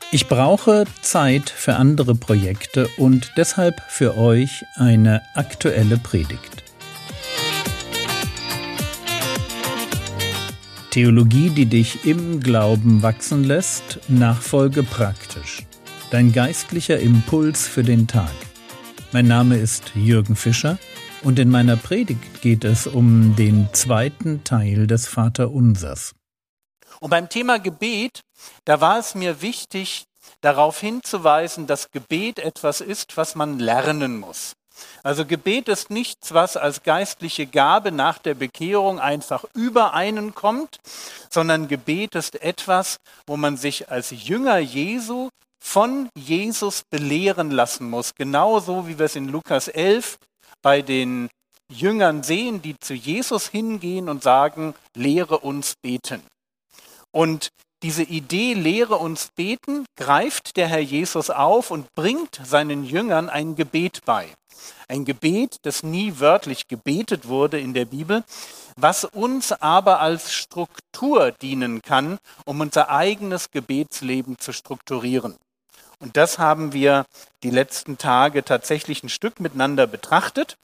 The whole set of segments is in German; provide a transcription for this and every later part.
Ich brauche Zeit für andere Projekte und deshalb für euch eine aktuelle Predigt. Theologie, die dich im Glauben wachsen lässt, nachfolge praktisch. Dein geistlicher Impuls für den Tag. Mein Name ist Jürgen Fischer und in meiner Predigt geht es um den zweiten Teil des Vaterunsers. Und beim Thema Gebet, da war es mir wichtig, darauf hinzuweisen, dass Gebet etwas ist, was man lernen muss. Also Gebet ist nichts, was als geistliche Gabe nach der Bekehrung einfach über einen kommt, sondern Gebet ist etwas, wo man sich als Jünger Jesu von Jesus belehren lassen muss. Genauso wie wir es in Lukas 11 bei den Jüngern sehen, die zu Jesus hingehen und sagen, lehre uns beten. Und diese Idee, lehre uns beten, greift der Herr Jesus auf und bringt seinen Jüngern ein Gebet bei. Ein Gebet, das nie wörtlich gebetet wurde in der Bibel, was uns aber als Struktur dienen kann, um unser eigenes Gebetsleben zu strukturieren. Und das haben wir die letzten Tage tatsächlich ein Stück miteinander betrachtet.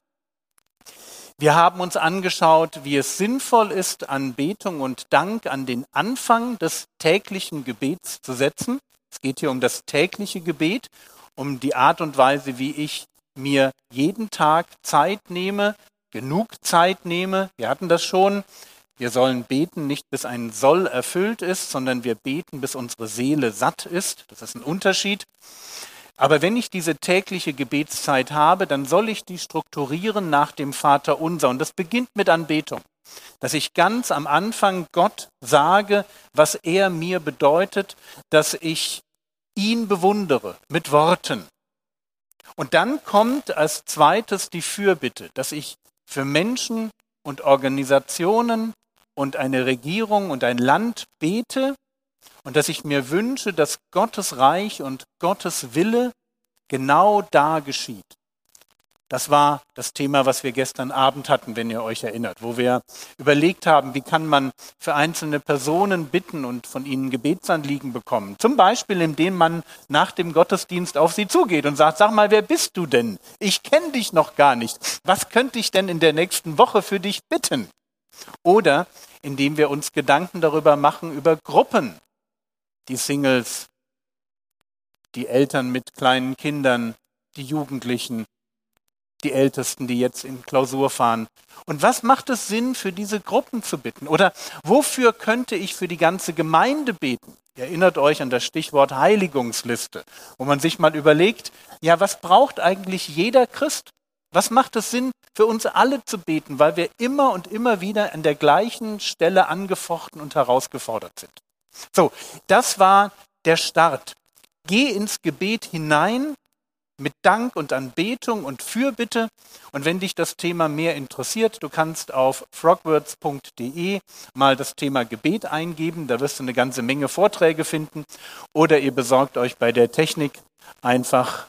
Wir haben uns angeschaut, wie es sinnvoll ist, Anbetung und Dank an den Anfang des täglichen Gebets zu setzen. Es geht hier um das tägliche Gebet, um die Art und Weise, wie ich mir jeden Tag Zeit nehme, genug Zeit nehme. Wir hatten das schon. Wir sollen beten, nicht bis ein Soll erfüllt ist, sondern wir beten, bis unsere Seele satt ist. Das ist ein Unterschied. Aber wenn ich diese tägliche Gebetszeit habe, dann soll ich die strukturieren nach dem Vaterunser. Und das beginnt mit Anbetung. Dass ich ganz am Anfang Gott sage, was er mir bedeutet, dass ich ihn bewundere mit Worten. Und dann kommt als zweites die Fürbitte, dass ich für Menschen und Organisationen und eine Regierung und ein Land bete, und dass ich mir wünsche, dass Gottes Reich und Gottes Wille genau da geschieht. Das war das Thema, was wir gestern Abend hatten, wenn ihr euch erinnert, wo wir überlegt haben, wie kann man für einzelne Personen bitten und von ihnen Gebetsanliegen bekommen. Zum Beispiel, indem man nach dem Gottesdienst auf sie zugeht und sagt, sag mal, wer bist du denn? Ich kenne dich noch gar nicht. Was könnte ich denn in der nächsten Woche für dich bitten? Oder indem wir uns Gedanken darüber machen, über Gruppen. Die Singles, die Eltern mit kleinen Kindern, die Jugendlichen, die Ältesten, die jetzt in Klausur fahren. Und was macht es Sinn, für diese Gruppen zu bitten? Oder wofür könnte ich für die ganze Gemeinde beten? Ihr erinnert euch an das Stichwort Heiligungsliste, wo man sich mal überlegt, ja, was braucht eigentlich jeder Christ? Was macht es Sinn, für uns alle zu beten, weil wir immer und immer wieder an der gleichen Stelle angefochten und herausgefordert sind? So, das war der Start. Geh ins Gebet hinein mit Dank und Anbetung und Fürbitte. Und wenn dich das Thema mehr interessiert, du kannst auf frogwords.de mal das Thema Gebet eingeben. Da wirst du eine ganze Menge Vorträge finden. Oder ihr besorgt euch bei der Technik einfach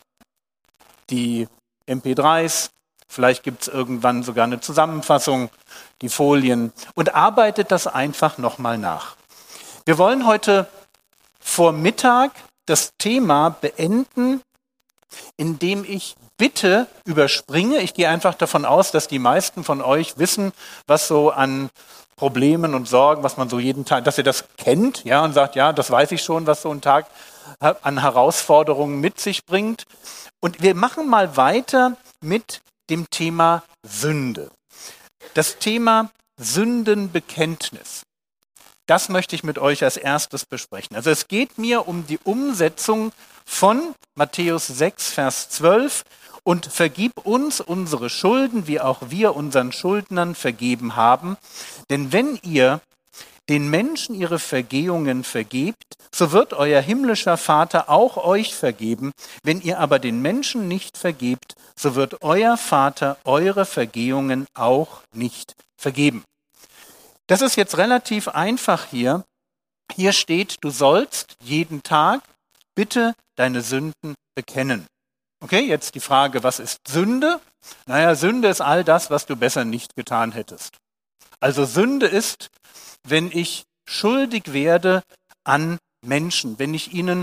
die MP3s. Vielleicht gibt es irgendwann sogar eine Zusammenfassung, die Folien. Und arbeitet das einfach nochmal nach. Wir wollen heute vor Mittag das Thema beenden, indem ich Bitte überspringe. Ich gehe einfach davon aus, dass die meisten von euch wissen, was so an Problemen und Sorgen, was man so jeden Tag, dass ihr das kennt, ja, und sagt, ja, das weiß ich schon, was so ein Tag an Herausforderungen mit sich bringt. Und wir machen mal weiter mit dem Thema Sünde. Das Thema Sündenbekenntnis. Das möchte ich mit euch als erstes besprechen. Also es geht mir um die Umsetzung von Matthäus 6, Vers 12 und vergib uns unsere Schulden, wie auch wir unseren Schuldnern vergeben haben. Denn wenn ihr den Menschen ihre Vergehungen vergebt, so wird euer himmlischer Vater auch euch vergeben. Wenn ihr aber den Menschen nicht vergebt, so wird euer Vater eure Vergehungen auch nicht vergeben. Das ist jetzt relativ einfach hier. Hier steht, du sollst jeden Tag bitte deine Sünden bekennen. Okay, jetzt die Frage, was ist Sünde? Naja, Sünde ist all das, was du besser nicht getan hättest. Also Sünde ist, wenn ich schuldig werde an Menschen, wenn ich ihnen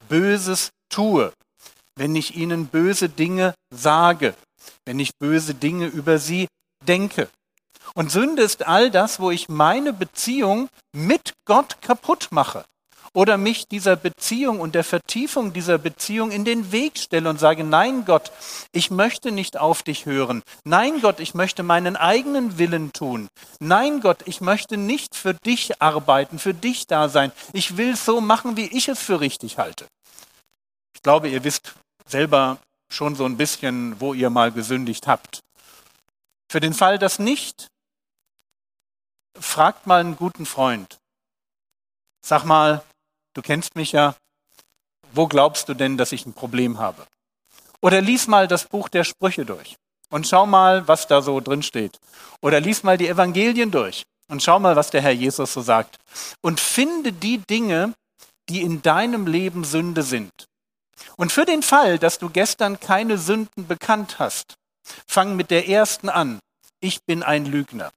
Böses tue, wenn ich ihnen böse Dinge sage, wenn ich böse Dinge über sie denke. Und Sünde ist all das, wo ich meine Beziehung mit Gott kaputt mache oder mich dieser Beziehung und der Vertiefung dieser Beziehung in den Weg stelle und sage, nein Gott, ich möchte nicht auf dich hören. Nein Gott, ich möchte meinen eigenen Willen tun. Nein Gott, ich möchte nicht für dich arbeiten, für dich da sein. Ich will es so machen, wie ich es für richtig halte. Ich glaube, ihr wisst selber schon so ein bisschen, wo ihr mal gesündigt habt. Für den Fall, dass nicht, fragt mal einen guten Freund. Sag mal, du kennst mich ja, wo glaubst du denn, dass ich ein Problem habe? Oder lies mal das Buch der Sprüche durch und schau mal, was da so drin steht. Oder lies mal die Evangelien durch und schau mal, was der Herr Jesus so sagt. Und finde die Dinge, die in deinem Leben Sünde sind. Und für den Fall, dass du gestern keine Sünden bekannt hast, fang mit der ersten an. Ich bin ein Lügner.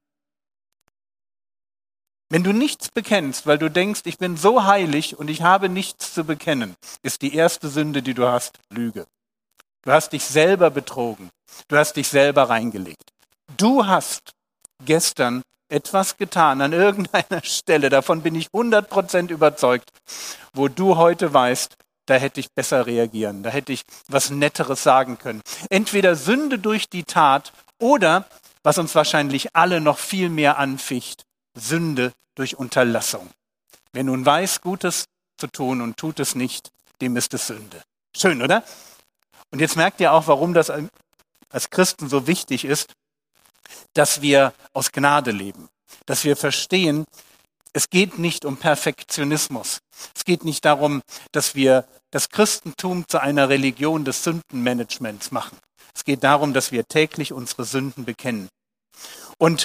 Wenn du nichts bekennst, weil du denkst, ich bin so heilig und ich habe nichts zu bekennen, ist die erste Sünde, die du hast, Lüge. Du hast dich selber betrogen. Du hast dich selber reingelegt. Du hast gestern etwas getan an irgendeiner Stelle, davon bin ich 100% überzeugt, wo du heute weißt, da hätte ich besser reagieren, da hätte ich was Netteres sagen können. Entweder Sünde durch die Tat oder, was uns wahrscheinlich alle noch viel mehr anficht, Sünde durch Unterlassung. Wer nun weiß, Gutes zu tun und tut es nicht, dem ist es Sünde. Schön, oder? Und jetzt merkt ihr auch, warum das als Christen so wichtig ist, dass wir aus Gnade leben. Dass wir verstehen, es geht nicht um Perfektionismus. Es geht nicht darum, dass wir das Christentum zu einer Religion des Sündenmanagements machen. Es geht darum, dass wir täglich unsere Sünden bekennen. Und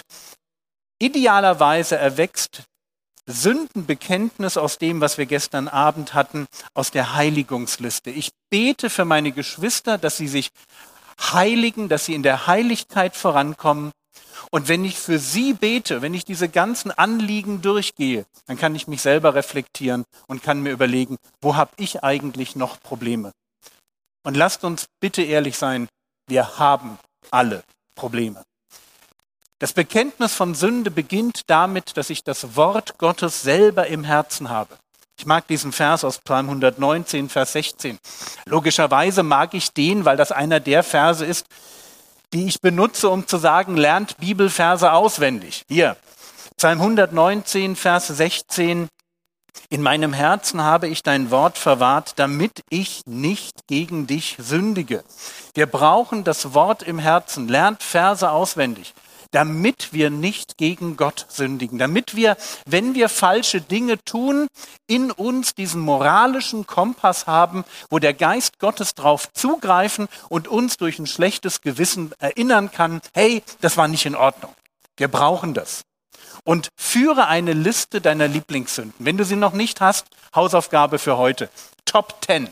idealerweise erwächst Sündenbekenntnis aus dem, was wir gestern Abend hatten, aus der Heiligungsliste. Ich bete für meine Geschwister, dass sie sich heiligen, dass sie in der Heiligkeit vorankommen. Und wenn ich für sie bete, wenn ich diese ganzen Anliegen durchgehe, dann kann ich mich selber reflektieren und kann mir überlegen, wo habe ich eigentlich noch Probleme? Und lasst uns bitte ehrlich sein, wir haben alle Probleme. Das Bekenntnis von Sünde beginnt damit, dass ich das Wort Gottes selber im Herzen habe. Ich mag diesen Vers aus Psalm 119, Vers 16. Logischerweise mag ich den, weil das einer der Verse ist, die ich benutze, um zu sagen, lernt Bibelverse auswendig. Hier, Psalm 119, Vers 16. In meinem Herzen habe ich dein Wort verwahrt, damit ich nicht gegen dich sündige. Wir brauchen das Wort im Herzen. Lernt Verse auswendig, damit wir nicht gegen Gott sündigen. Damit wir, wenn wir falsche Dinge tun, in uns diesen moralischen Kompass haben, wo der Geist Gottes drauf zugreifen und uns durch ein schlechtes Gewissen erinnern kann, hey, das war nicht in Ordnung. Wir brauchen das. Und führe eine Liste deiner Lieblingssünden. Wenn du sie noch nicht hast, Hausaufgabe für heute. Top 10.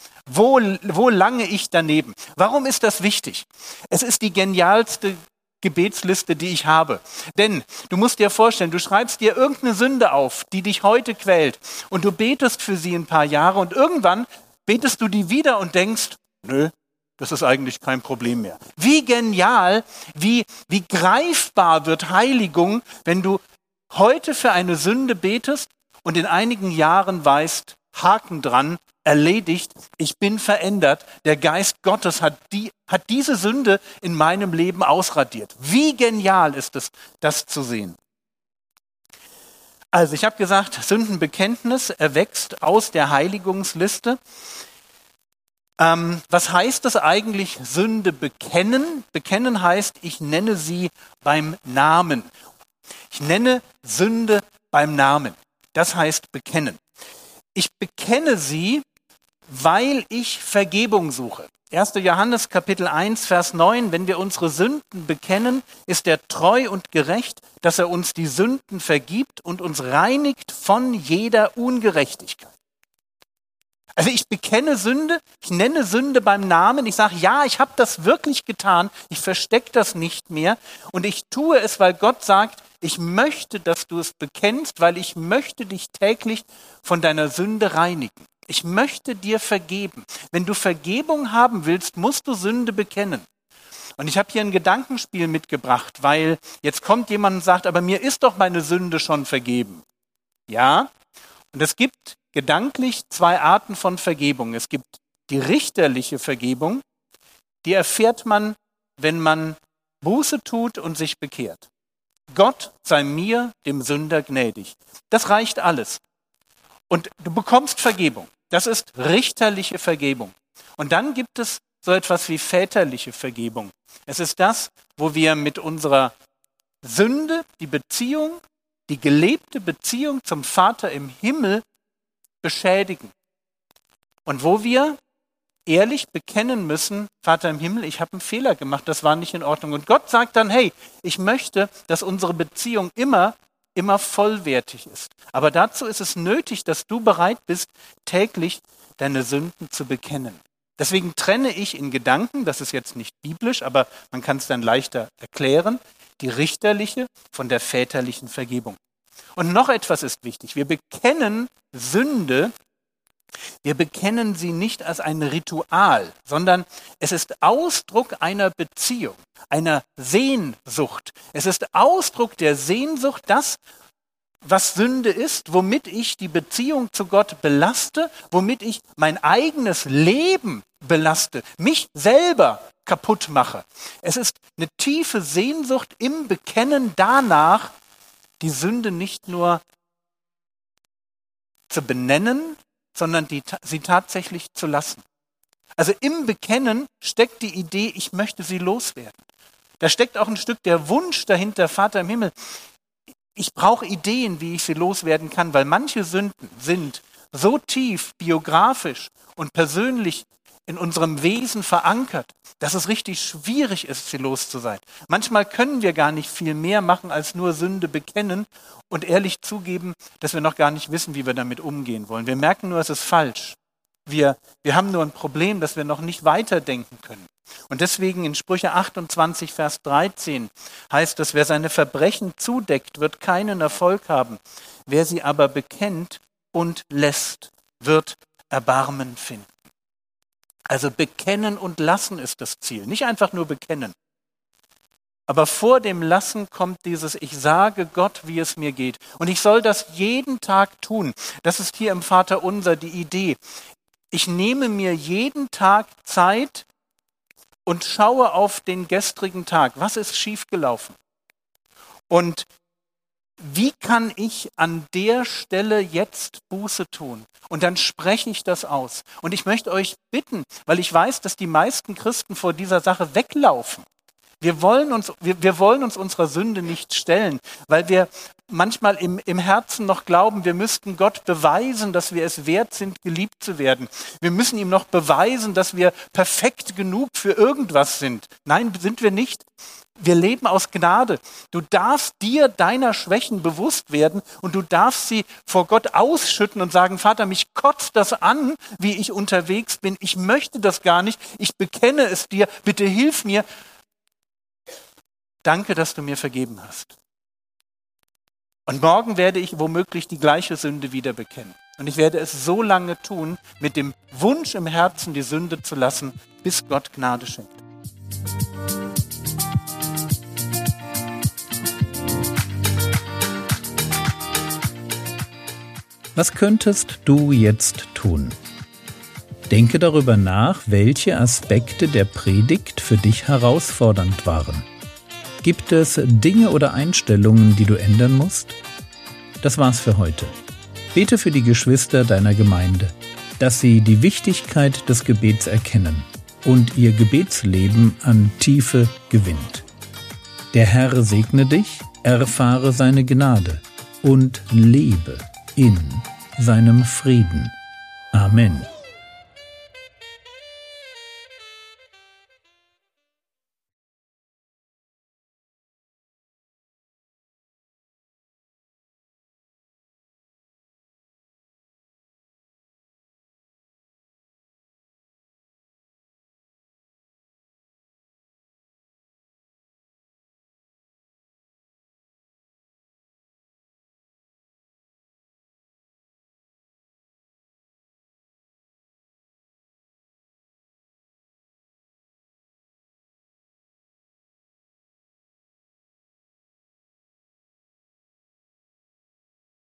Wo lange ich daneben? Warum ist das wichtig? Es ist die genialste Gebetsliste, die ich habe. Denn du musst dir vorstellen, du schreibst dir irgendeine Sünde auf, die dich heute quält und du betest für sie ein paar Jahre und irgendwann betest du die wieder und denkst, nö, das ist eigentlich kein Problem mehr. Wie genial, wie greifbar wird Heiligung, wenn du heute für eine Sünde betest und in einigen Jahren weißt, Haken dran, erledigt, ich bin verändert, der Geist Gottes hat diese Sünde in meinem Leben ausradiert. Wie genial ist es, das zu sehen. Also ich habe gesagt, Sündenbekenntnis erwächst aus der Heiligungsliste. Was heißt es eigentlich, Sünde bekennen? Bekennen heißt, ich nenne sie beim Namen. Ich nenne Sünde beim Namen. Das heißt bekennen. Ich bekenne sie, weil ich Vergebung suche. 1. Johannes Kapitel 1, Vers 9, wenn wir unsere Sünden bekennen, ist er treu und gerecht, dass er uns die Sünden vergibt und uns reinigt von jeder Ungerechtigkeit. Also ich bekenne Sünde, ich nenne Sünde beim Namen, ich sage, ja, ich habe das wirklich getan, ich verstecke das nicht mehr und ich tue es, weil Gott sagt, ich möchte, dass du es bekennst, weil ich möchte dich täglich von deiner Sünde reinigen. Ich möchte dir vergeben. Wenn du Vergebung haben willst, musst du Sünde bekennen. Und ich habe hier ein Gedankenspiel mitgebracht, weil jetzt kommt jemand und sagt, aber mir ist doch meine Sünde schon vergeben. Ja, und es gibt gedanklich 2 Arten von Vergebung. Es gibt die richterliche Vergebung, die erfährt man, wenn man Buße tut und sich bekehrt. Gott sei mir, dem Sünder, gnädig. Das reicht alles. Und du bekommst Vergebung. Das ist richterliche Vergebung. Und dann gibt es so etwas wie väterliche Vergebung. Es ist das, wo wir mit unserer Sünde die Beziehung, die gelebte Beziehung zum Vater im Himmel beschädigen. Und wo wir ehrlich bekennen müssen, Vater im Himmel, ich habe einen Fehler gemacht, das war nicht in Ordnung. Und Gott sagt dann, hey, ich möchte, dass unsere Beziehung immer vollwertig ist. Aber dazu ist es nötig, dass du bereit bist, täglich deine Sünden zu bekennen. Deswegen trenne ich in Gedanken, das ist jetzt nicht biblisch, aber man kann es dann leichter erklären, die richterliche von der väterlichen Vergebung. Und noch etwas ist wichtig. Wir bekennen Sünde, wir bekennen sie nicht als ein Ritual, sondern es ist Ausdruck einer Beziehung, einer Sehnsucht. Es ist Ausdruck der Sehnsucht, das, was Sünde ist, womit ich die Beziehung zu Gott belaste, womit ich mein eigenes Leben belaste, mich selber kaputt mache. Es ist eine tiefe Sehnsucht im Bekennen danach, die Sünde nicht nur zu benennen, sondern sie tatsächlich zu lassen. Also im Bekennen steckt die Idee, ich möchte sie loswerden. Da steckt auch ein Stück der Wunsch dahinter, Vater im Himmel, ich brauche Ideen, wie ich sie loswerden kann, weil manche Sünden sind so tief biografisch und persönlich in unserem Wesen verankert, dass es richtig schwierig ist, sie los zu sein. Manchmal können wir gar nicht viel mehr machen, als nur Sünde bekennen und ehrlich zugeben, dass wir noch gar nicht wissen, wie wir damit umgehen wollen. Wir merken nur, es ist falsch. Wir haben nur ein Problem, dass wir noch nicht weiterdenken können. Und deswegen in Sprüche 28, Vers 13 heißt es, wer seine Verbrechen zudeckt, wird keinen Erfolg haben. Wer sie aber bekennt und lässt, wird Erbarmen finden. Also bekennen und lassen ist das Ziel, nicht einfach nur bekennen. Aber vor dem Lassen kommt dieses, ich sage Gott, wie es mir geht. Und ich soll das jeden Tag tun. Das ist hier im Vaterunser die Idee. Ich nehme mir jeden Tag Zeit und schaue auf den gestrigen Tag. Was ist schiefgelaufen? Und wie kann ich an der Stelle jetzt Buße tun? Und dann spreche ich das aus. Und ich möchte euch bitten, weil ich weiß, dass die meisten Christen vor dieser Sache weglaufen. Wir wollen uns unserer Sünde nicht stellen, weil wir manchmal im Herzen noch glauben, wir müssten Gott beweisen, dass wir es wert sind, geliebt zu werden. Wir müssen ihm noch beweisen, dass wir perfekt genug für irgendwas sind. Nein, sind wir nicht. Wir leben aus Gnade. Du darfst dir deiner Schwächen bewusst werden und du darfst sie vor Gott ausschütten und sagen, Vater, mich kotzt das an, wie ich unterwegs bin. Ich möchte das gar nicht. Ich bekenne es dir. Bitte hilf mir. Danke, dass du mir vergeben hast. Und morgen werde ich womöglich die gleiche Sünde wieder bekennen. Und ich werde es so lange tun, mit dem Wunsch im Herzen, die Sünde zu lassen, bis Gott Gnade schenkt. Was könntest du jetzt tun? Denke darüber nach, welche Aspekte der Predigt für dich herausfordernd waren. Gibt es Dinge oder Einstellungen, die du ändern musst? Das war's für heute. Bete für die Geschwister deiner Gemeinde, dass sie die Wichtigkeit des Gebets erkennen und ihr Gebetsleben an Tiefe gewinnt. Der Herr segne dich, erfahre seine Gnade und lebe in seinem Frieden. Amen.